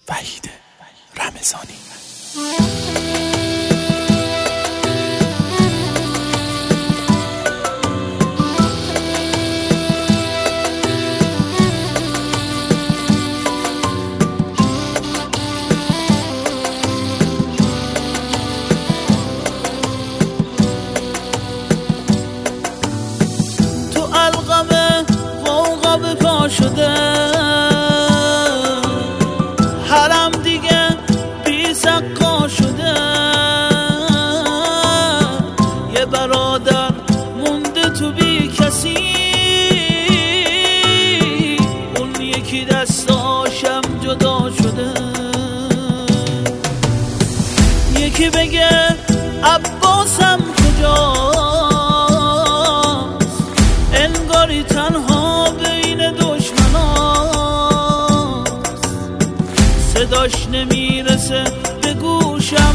وحید رمضانی. تو القمه غوغا به پا شده، حرم دیگه بی سقا شده. یه برادر مونده تو بی کسی، اون یکی دستاشم جدا شده. یکی بگه عباسم کجاست، انگاری تنها بین دشمناست. صداش نمیرسه به گوشم،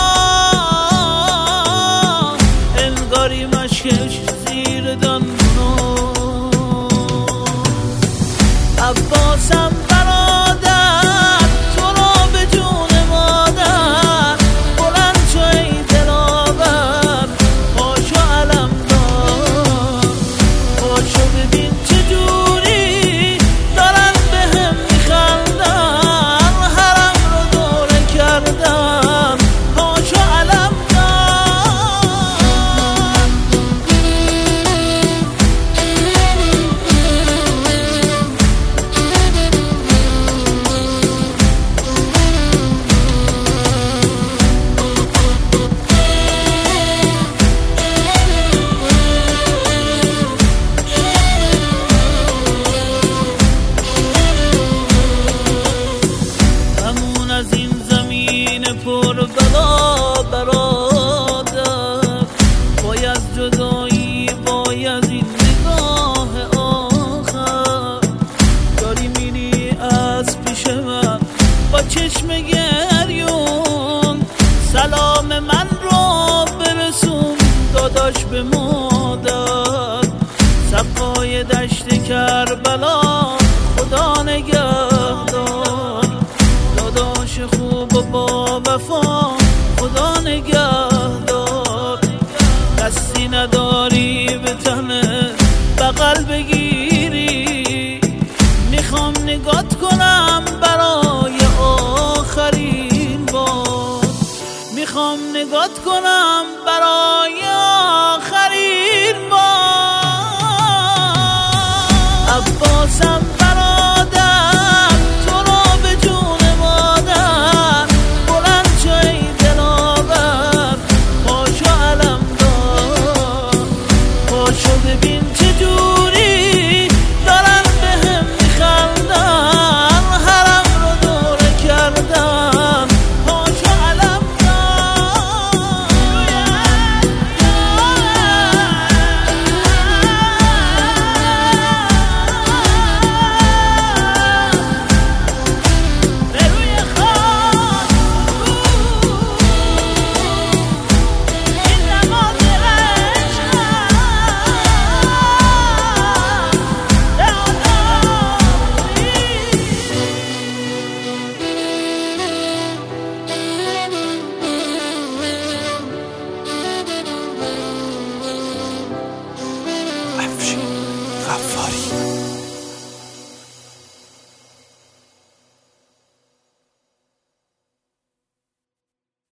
انگاری مشکش زیر دندوناست. عباسم برادر، تو را به جون مادر، بلند شو ای دلاور، پاشو علم دار، پاشو ببین چجوری دارن بهم میخندن، حرم رو دوره کردن، پاشو علم همون از این زمین پر بلا برادر، وای از جدایی، وای از این نگاه آخر. داری میری از پیش من با چشم گریون، سلام من رو برسون داداش به مادر. سقای دشت کربلا خدا نگهدار، داداش خوب و با وفا